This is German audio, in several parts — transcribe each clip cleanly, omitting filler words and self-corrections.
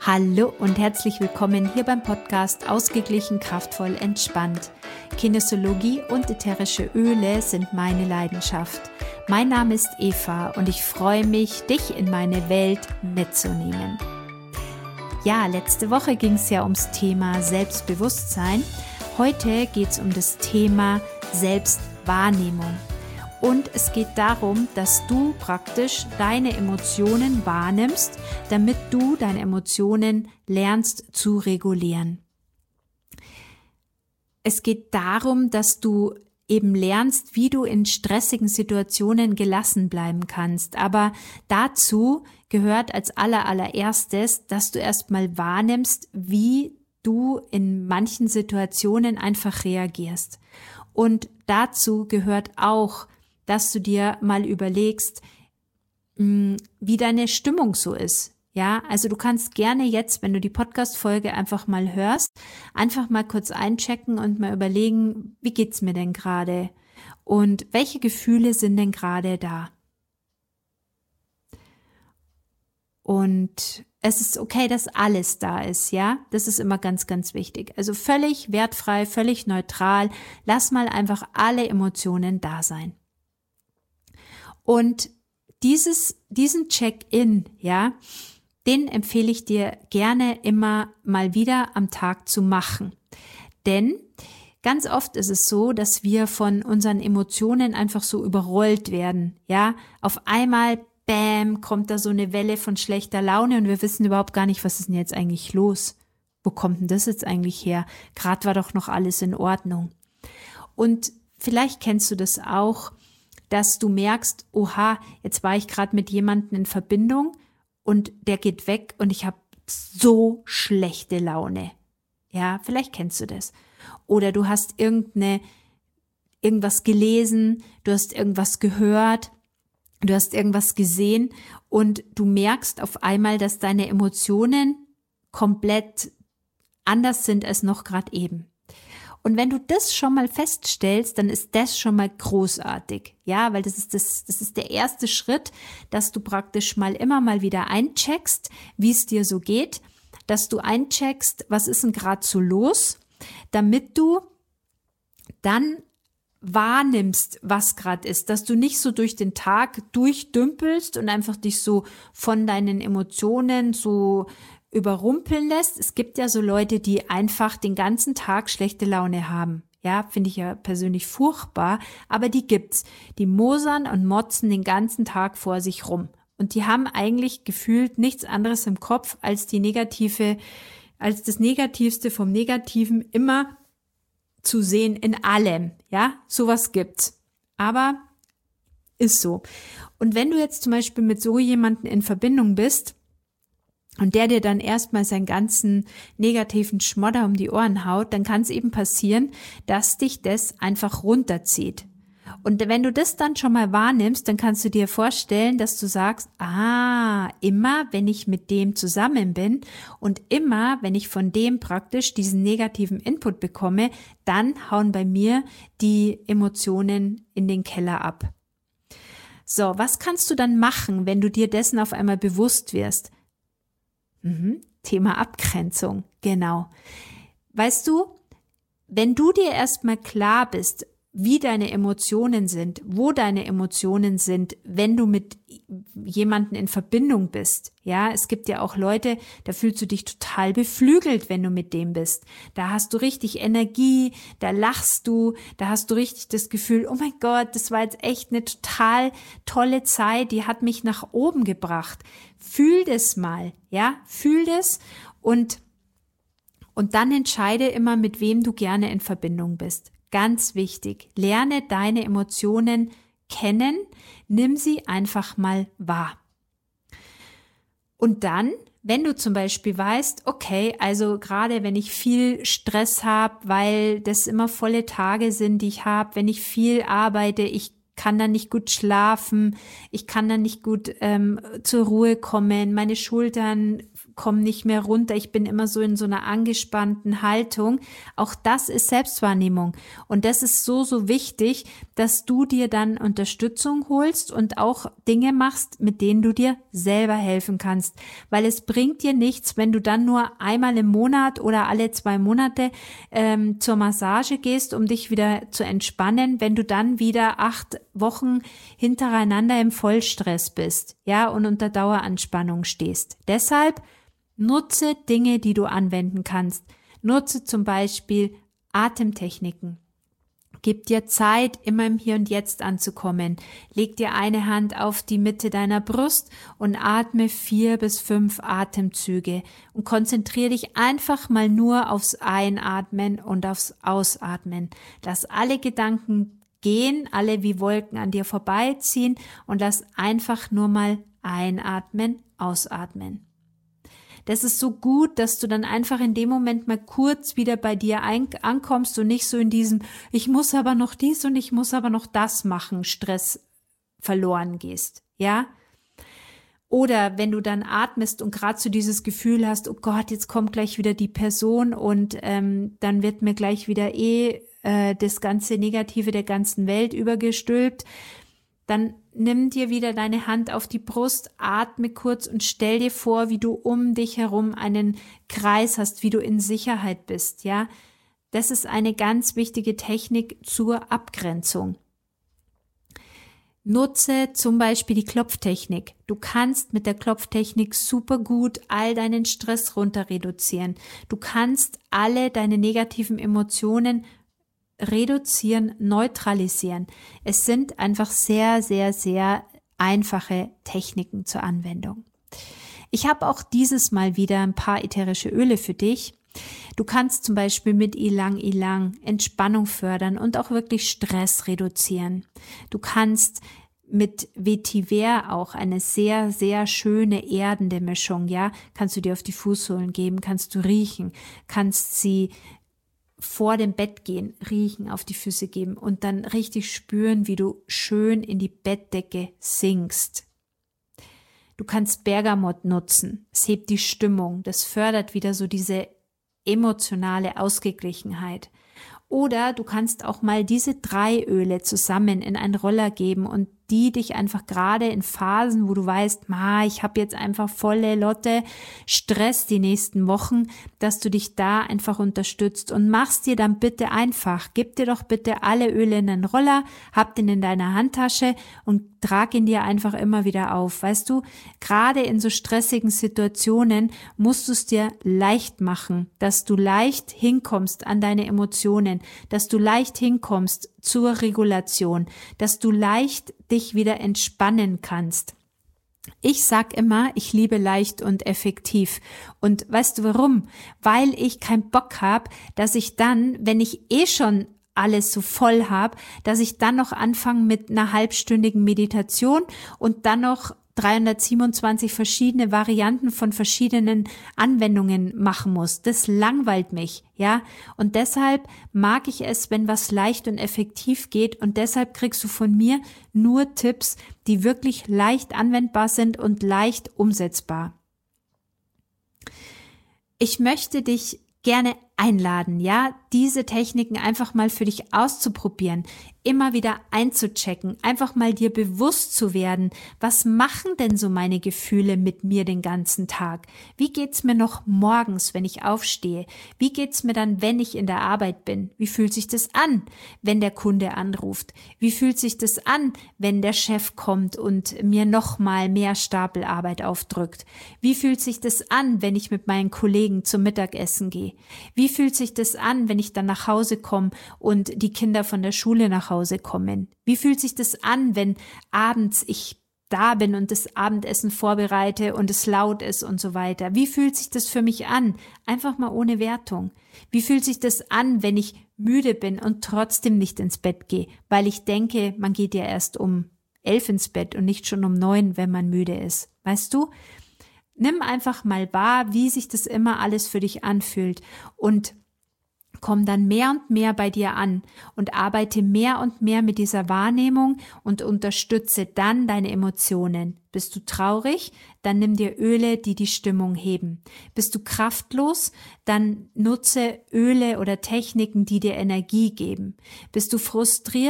Hallo und herzlich willkommen hier beim Podcast Ausgeglichen, kraftvoll, entspannt. Kinesiologie und ätherische Öle sind meine Leidenschaft. Mein Name ist Eva und ich freue mich, dich in meine Welt mitzunehmen. Ja, letzte Woche ging es ja ums Thema Selbstbewusstsein. Heute geht es um das Thema Selbstwahrnehmung. Und es geht darum, dass du praktisch deine Emotionen wahrnimmst, damit du deine Emotionen lernst zu regulieren. Es geht darum, dass du eben lernst, wie du in stressigen Situationen gelassen bleiben kannst. Aber dazu gehört als allererstes, dass du erstmal wahrnimmst, wie du in manchen Situationen einfach reagierst. Und dazu gehört auch, dass du dir mal überlegst, wie deine Stimmung so ist. Ja, also du kannst gerne jetzt, wenn du die Podcast-Folge einfach mal hörst, einfach mal kurz einchecken und mal überlegen, wie geht's mir denn gerade? Und welche Gefühle sind denn gerade da? Und es ist okay, dass alles da ist, ja? Das ist immer ganz, ganz wichtig. Also völlig wertfrei, völlig neutral. Lass mal einfach alle Emotionen da sein. Und diesen Check-in, ja, den empfehle ich dir gerne immer mal wieder am Tag zu machen. Denn ganz oft ist es so, dass wir von unseren Emotionen einfach so überrollt werden, ja. Auf einmal, bam, kommt da so eine Welle von schlechter Laune und wir wissen überhaupt gar nicht, was ist denn jetzt eigentlich los? Wo kommt denn das jetzt eigentlich her? Gerade war doch noch alles in Ordnung. Und vielleicht kennst du das auch, dass du merkst, oha, jetzt war ich gerade mit jemandem in Verbindung und der geht weg und ich habe so schlechte Laune. Ja, vielleicht kennst du das. Oder du hast irgendwas gelesen, du hast irgendwas gehört, du hast irgendwas gesehen und du merkst auf einmal, dass deine Emotionen komplett anders sind als noch gerade eben. Und wenn du das schon mal feststellst, dann ist das schon mal großartig. Ja, weil das ist der erste Schritt, dass du praktisch immer mal wieder eincheckst, wie es dir so geht, dass du eincheckst, was ist denn gerade so los, damit du dann wahrnimmst, was gerade ist, dass du nicht so durch den Tag durchdümpelst und einfach dich so von deinen Emotionen so überrumpeln lässt. Es gibt ja so Leute, die einfach den ganzen Tag schlechte Laune haben. Ja, finde ich ja persönlich furchtbar, aber die gibt's. Die mosern und motzen den ganzen Tag vor sich rum. Und die haben eigentlich gefühlt nichts anderes im Kopf als das Negativste vom Negativen immer zu sehen in allem. Ja, sowas gibt's. Aber ist so. Und wenn du jetzt zum Beispiel mit so jemandem in Verbindung bist, und der dir dann erstmal seinen ganzen negativen Schmodder um die Ohren haut, dann kann es eben passieren, dass dich das einfach runterzieht. Und wenn du das dann schon mal wahrnimmst, dann kannst du dir vorstellen, dass du sagst, immer wenn ich mit dem zusammen bin und immer wenn ich von dem praktisch diesen negativen Input bekomme, dann hauen bei mir die Emotionen in den Keller ab. So, was kannst du dann machen, wenn du dir dessen auf einmal bewusst wirst? Thema Abgrenzung, genau. Weißt du, wenn du dir erstmal klar bist, wie deine Emotionen sind, wo deine Emotionen sind, wenn du mit jemandem in Verbindung bist. Ja, es gibt ja auch Leute, da fühlst du dich total beflügelt, wenn du mit dem bist. Da hast du richtig Energie, da lachst du, da hast du richtig das Gefühl, oh mein Gott, das war jetzt echt eine total tolle Zeit, die hat mich nach oben gebracht. Fühl das mal, ja, fühl das und dann entscheide immer, mit wem du gerne in Verbindung bist. Ganz wichtig, lerne deine Emotionen kennen, nimm sie einfach mal wahr. Und dann, wenn du zum Beispiel weißt, okay, also gerade wenn ich viel Stress habe, weil das immer volle Tage sind, die ich habe, wenn ich viel arbeite, ich kann dann nicht gut schlafen, ich kann dann nicht gut zur Ruhe kommen, meine Schultern kommen nicht mehr runter, ich bin immer so in so einer angespannten Haltung. Auch das ist Selbstwahrnehmung und das ist so, so wichtig, dass du dir dann Unterstützung holst und auch Dinge machst, mit denen du dir selber helfen kannst. Weil es bringt dir nichts, wenn du dann nur einmal im Monat oder alle 2 Monate zur Massage gehst, um dich wieder zu entspannen, wenn du dann wieder 8 Wochen hintereinander im Vollstress bist, ja, und unter Daueranspannung stehst. Deshalb nutze Dinge, die du anwenden kannst. Nutze zum Beispiel Atemtechniken. Gib dir Zeit, immer im Hier und Jetzt anzukommen. Leg dir eine Hand auf die Mitte deiner Brust und atme 4 bis 5 Atemzüge und konzentriere dich einfach mal nur aufs Einatmen und aufs Ausatmen. Lass alle Gedanken gehen, alle wie Wolken an dir vorbeiziehen und lass einfach nur mal einatmen, ausatmen. Das ist so gut, dass du dann einfach in dem Moment mal kurz wieder bei dir ankommst und nicht so in diesem ich muss aber noch dies und ich muss aber noch das machen, Stress verloren gehst, ja? Oder wenn du dann atmest und gerade so dieses Gefühl hast, oh Gott, jetzt kommt gleich wieder die Person und dann wird mir gleich wieder das ganze Negative der ganzen Welt übergestülpt, dann nimm dir wieder deine Hand auf die Brust, atme kurz und stell dir vor, wie du um dich herum einen Kreis hast, wie du in Sicherheit bist, ja. Das ist eine ganz wichtige Technik zur Abgrenzung. Nutze zum Beispiel die Klopftechnik. Du kannst mit der Klopftechnik super gut all deinen Stress runter reduzieren. Du kannst alle deine negativen Emotionen reduzieren, neutralisieren. Es sind einfach sehr, sehr, sehr einfache Techniken zur Anwendung. Ich habe auch dieses Mal wieder ein paar ätherische Öle für dich. Du kannst zum Beispiel mit Ylang Ylang Entspannung fördern und auch wirklich Stress reduzieren. Du kannst mit Vetiver auch eine sehr, sehr schöne erdende Mischung, ja, kannst du dir auf die Fußsohlen geben, kannst du riechen, kannst sie vor dem Bett gehen, riechen, auf die Füße geben und dann richtig spüren, wie du schön in die Bettdecke sinkst. Du kannst Bergamott nutzen, es hebt die Stimmung, das fördert wieder so diese emotionale Ausgeglichenheit. Oder du kannst auch mal diese 3 Öle zusammen in einen Roller geben und die dich einfach gerade in Phasen, wo du weißt, ich habe jetzt einfach volle Lotte Stress die nächsten Wochen, dass du dich da einfach unterstützt und machst dir dann bitte einfach, gib dir doch bitte alle Öle in den Roller, hab den in deiner Handtasche und trag ihn dir einfach immer wieder auf. Weißt du, gerade in so stressigen Situationen musst du es dir leicht machen, dass du leicht hinkommst an deine Emotionen, dass du leicht hinkommst zur Regulation, dass du leicht dich wieder entspannen kannst. Ich sag immer, ich liebe leicht und effektiv. Und weißt du warum? Weil ich keinen Bock habe, dass ich dann, wenn ich schon alles so voll habe, dass ich dann noch anfange mit einer halbstündigen Meditation und dann noch 327 verschiedene Varianten von verschiedenen Anwendungen machen muss. Das langweilt mich, ja. Und deshalb mag ich es, wenn was leicht und effektiv geht. Und deshalb kriegst du von mir nur Tipps, die wirklich leicht anwendbar sind und leicht umsetzbar. Ich möchte dich gerne einladen, ja, diese Techniken einfach mal für dich auszuprobieren, immer wieder einzuchecken, einfach mal dir bewusst zu werden, was machen denn so meine Gefühle mit mir den ganzen Tag? Wie geht's mir noch morgens, wenn ich aufstehe? Wie geht's mir dann, wenn ich in der Arbeit bin? Wie fühlt sich das an, wenn der Kunde anruft? Wie fühlt sich das an, wenn der Chef kommt und mir noch mal mehr Stapelarbeit aufdrückt? Wie fühlt sich das an, wenn ich mit meinen Kollegen zum Mittagessen gehe? Wie fühlt sich das an, wenn ich dann nach Hause komme und die Kinder von der Schule nach Hause kommen? Wie fühlt sich das an, wenn abends ich da bin und das Abendessen vorbereite und es laut ist und so weiter? Wie fühlt sich das für mich an? Einfach mal ohne Wertung. Wie fühlt sich das an, wenn ich müde bin und trotzdem nicht ins Bett gehe, weil ich denke, man geht ja erst um 11 ins Bett und nicht schon um 9, wenn man müde ist. Weißt du? Nimm einfach mal wahr, wie sich das immer alles für dich anfühlt und komm dann mehr und mehr bei dir an und arbeite mehr und mehr mit dieser Wahrnehmung und unterstütze dann deine Emotionen. Bist du traurig? Dann nimm dir Öle, die die Stimmung heben. Bist du kraftlos? Dann nutze Öle oder Techniken, die dir Energie geben. Bist du frustriert?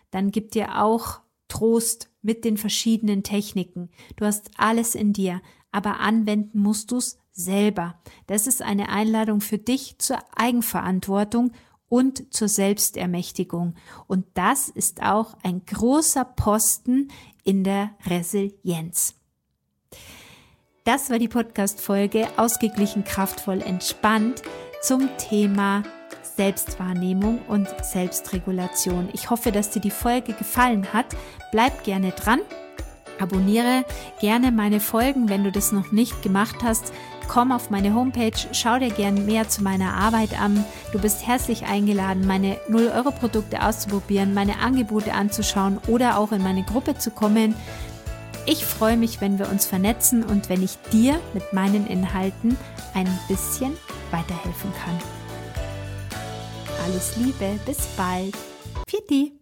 dann gib dir auch Trost mit den verschiedenen Techniken. Du hast alles in dir, aber anwenden musst du es selber. Das ist eine Einladung für dich zur Eigenverantwortung und zur Selbstermächtigung. Und das ist auch ein großer Posten in der Resilienz. Das war die Podcast-Folge Ausgeglichen, kraftvoll, entspannt zum Thema Selbstwahrnehmung und Selbstregulation. Ich hoffe, dass dir die Folge gefallen hat. Bleib gerne dran. Abonniere gerne meine Folgen, wenn du das noch nicht gemacht hast. Komm auf meine Homepage, schau dir gerne mehr zu meiner Arbeit an. Du bist herzlich eingeladen, meine 0-Euro-Produkte auszuprobieren, meine Angebote anzuschauen oder auch in meine Gruppe zu kommen. Ich freue mich, wenn wir uns vernetzen und wenn ich dir mit meinen Inhalten ein bisschen weiterhelfen kann. Alles Liebe, bis bald. Pfiat.